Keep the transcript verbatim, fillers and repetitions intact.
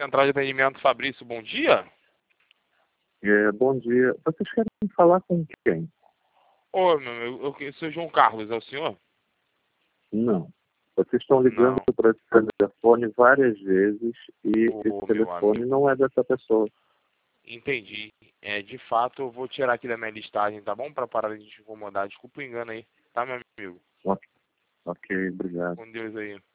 Central de Atendimento Fabrício, bom dia. É, bom dia. Vocês querem falar com quem? Ô, meu, eu, eu sou João Carlos, é o senhor? Não. Vocês estão ligando Não. para esse telefone várias vezes e Ô, esse meu telefone amigo. não é dessa pessoa. Entendi. É, de fato, eu vou tirar aqui da minha listagem, tá bom? Para parar de te incomodar. Desculpa o engano aí, tá, meu amigo? Ok, ok, obrigado. Com Deus aí.